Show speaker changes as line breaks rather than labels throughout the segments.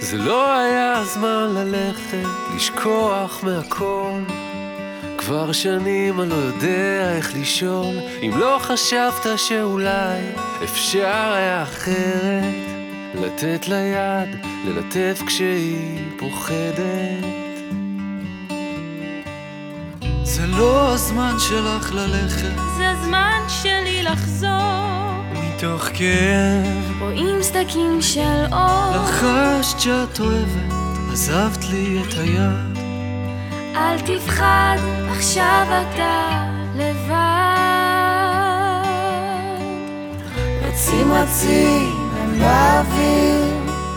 זה לא היה הזמן ללכת, לשכוח מהכל. כבר שנים אני לא יודע איך לישון. אם לא חשבת שאולי אפשר היה אחרת, לתת לה יד, ללטף כשהיא פוחדת.
זה לא הזמן שלך ללכת,
זה הזמן שלי לחזור.
מתוך כאב
רואים סדקים של אור.
לחשת שאת אוהבת, עזבת לי את היד.
אל תפחד, עכשיו אתה לבד.
רצים הם באוויר,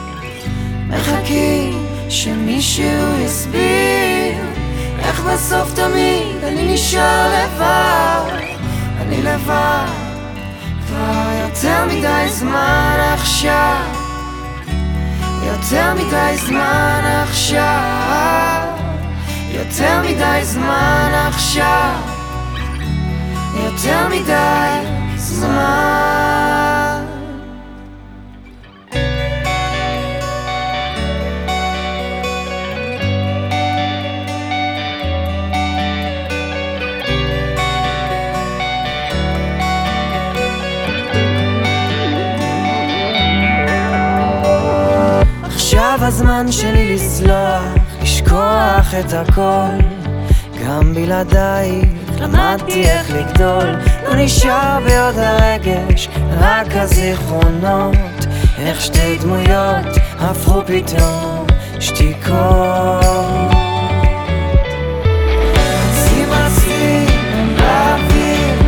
מחכים שמישהו יסביר איך בסוף תמיד אני נשאר לבד. אני לבד כבר יותר מדי זמן עכשיו, יותר מדי זמן עכשיו, יותר מדי זמן עכשיו, יותר מדי זמן. עכשיו הזמן שלי לסלוח, לשכוח את הכל. גם בלעדייך למדתי איך לגדול. לא נשאר בי עוד הרגש, רק הזיכרונות. איך שתי דמויות הפכו פתאום שתיקות. רצים הם באוויר,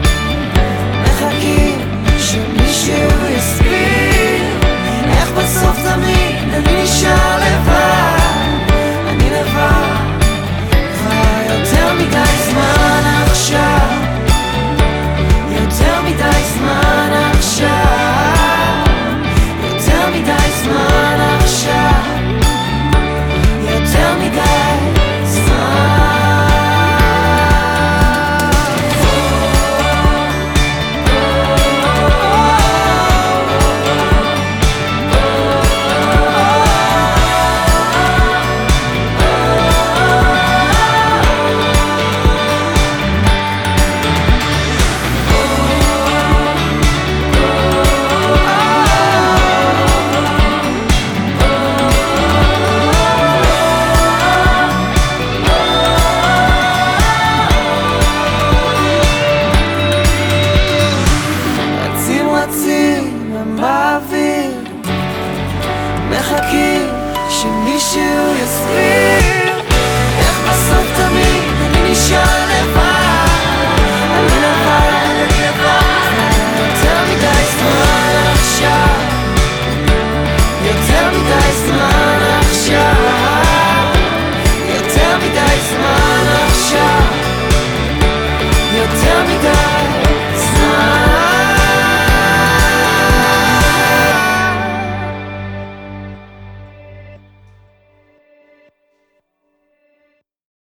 מחכים שמישהו יסביר איך בסוף תמיד אני נשאר לבד. אני לבד כבר יותר מדי זמן עכשיו, יותר מדי זמן עכשיו, יותר מדי זמן עכשיו, יותר מדי זמן. רצים הם באוויר,